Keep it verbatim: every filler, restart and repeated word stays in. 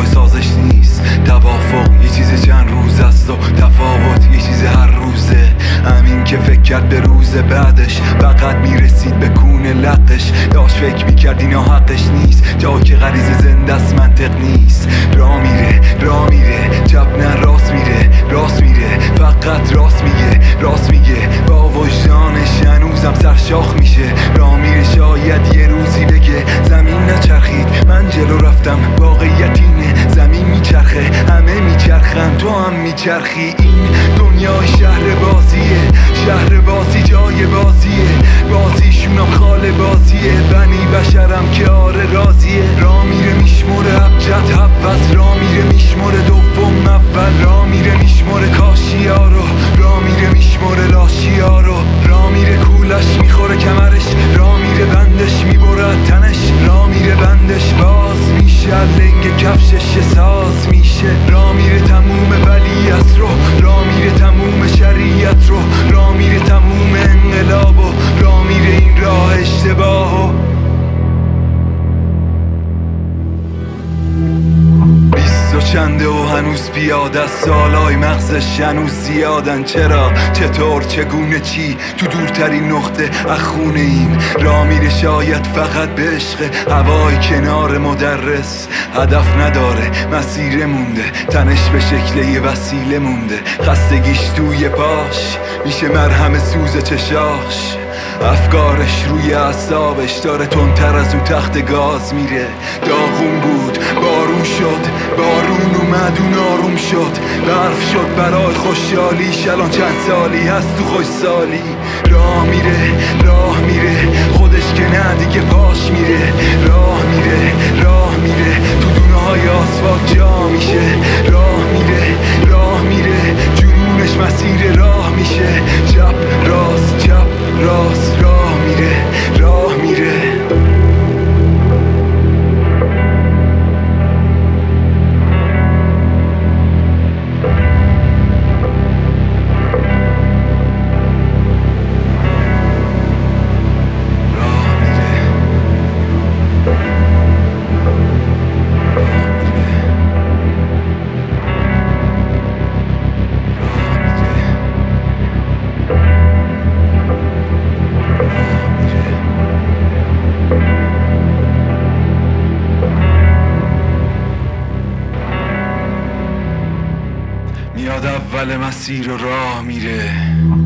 راه سازش نیست. توافق یه چیز چند روز است و تفاوت یه چیز هر روزه. همین که فکر کرد به روز بعدش فقط میرسید به کون لقش. داشت فکر میکرد اینا حقش نیست، جا که غریزه زنده است منطق نیست. راه میره راه میره چپ نه راست میره راست میره فقط راست میگه راست میگه با وجدانش هنوزم سرشاخ میشه. راه میره شاید یه روزی بگه زمین نچرخید من جلو رفتم. واقعیت اینه زمین میچرخه همه میچرخن تو هم میچرخی. این دنیای شهر بازیه، شهر بازی جای بازیه، بازیشونم خاله بازیه. بنی بشرم که آره راضیه. راه میره میشموره ابجد حفظ، راه میره میشموره دوم اول، راه میره میشموره کاشیا رو، راه میره میشموره لاشیا رو. راه میره کولش میخوره کمرش، راه میره بندش میبره تنش، راه میره بندش باز میشه لنگ کفشش ساز میشه. راه میره تموم ولیعت رو، راه میره تموم شریعت رو، راه میره تموم انقلاب و راه میره این راه اشتباه و بیست و چنده و هنوز پیاده است. سالای مغزش هنوز زیادن. چرا چطور چگونه چی تو دورترین نقطه از خونه این. راه میره شاید فقط به عشق هوای کنار مدرس. هدف نداره مسیر مونده، تنش به شکل یه وسیله مونده. خستگیش توی پاش میشه مرهم سوز چشاش. افکارش روی اعصابش داره تندتر از اون تخت گاز میره. داغون بود بارون شد، بارون اومد اون آروم شد. برف شد برای خوشحالیش، الان چند سالی هست تو خوش سالی. راه میره راه میره خودش که نه دیگه پاش میره. راه میره راه میره تو دونه های آسفالت جا میشه. راه میره راه میره جنونش مسیر راه میشه. چپ راست چپ راست راه میره راه میره. میاد اول مسیر و راه میره.